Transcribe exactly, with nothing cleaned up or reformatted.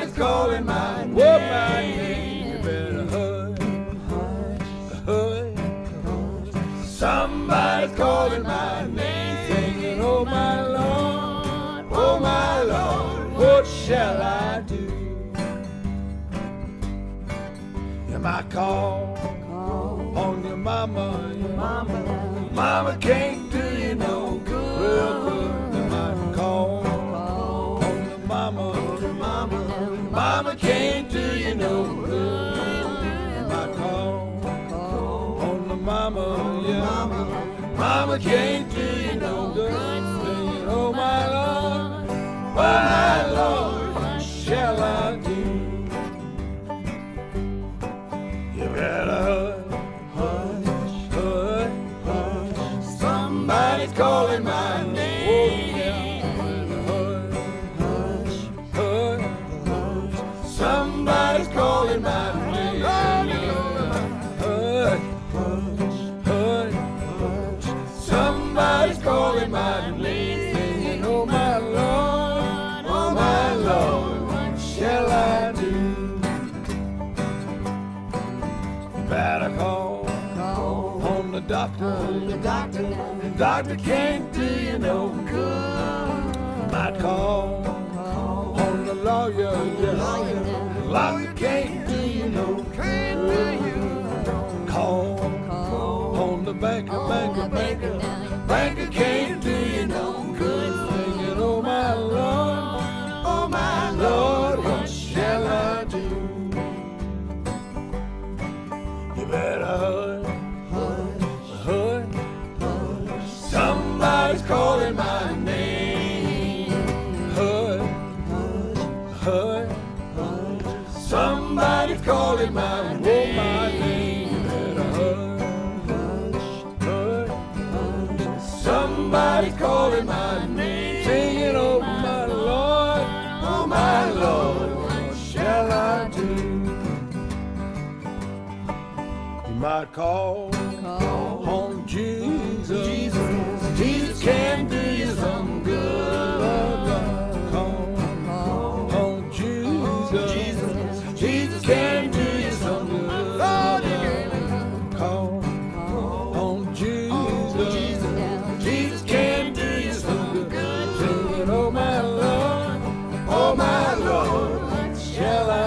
Somebody's calling my name. Oh, my name. You better hush, hush. Somebody's calling my name, singing, oh my Lord, oh my Lord, what shall I do? You might call, call on your mama, your mama, mama can't do you no good. Real good. You might call, call on your mama, your mama, mama can't do you no good. You might call, call on the mama, yeah, mama, mama can't do you no good. Singing, oh my Lord, oh my Lord, what shall I do? You better hush, hush, hush. Somebody's calling my name. Oh, yeah. Hush, hush, hush. Somebody's calling my name. Hush, hush, hush, hush. Somebody's calling my name. Singing, oh my Lord, oh my Lord, what shall I do? Better call, call on the doctor, on the doctor. The doctor can't do you no good. Might call, call on the lawyer, yeah. The lawyer can't do you no good. Call, call on the banker, banker, banker. Banker can't do you no good. Singing, oh my Lord, oh my Lord, what shall I do? You better hush, hush, hush. Somebody's calling my name. Hush, hush, hush, hush. Somebody's calling my name. Oh, my name. You better hush, hush, hush, hush. Somebody's calling my name. Singing, oh my Lord, oh my Lord, what shall I do? You might call, call on Jesus. Jesus, Jesus can do you some good. Call, call on Jesus. Jesus, Jesus can do you some good. Call, call on Jesus. Jesus, Jesus can do you some good. Singing, oh my Lord, oh my Lord, what shall I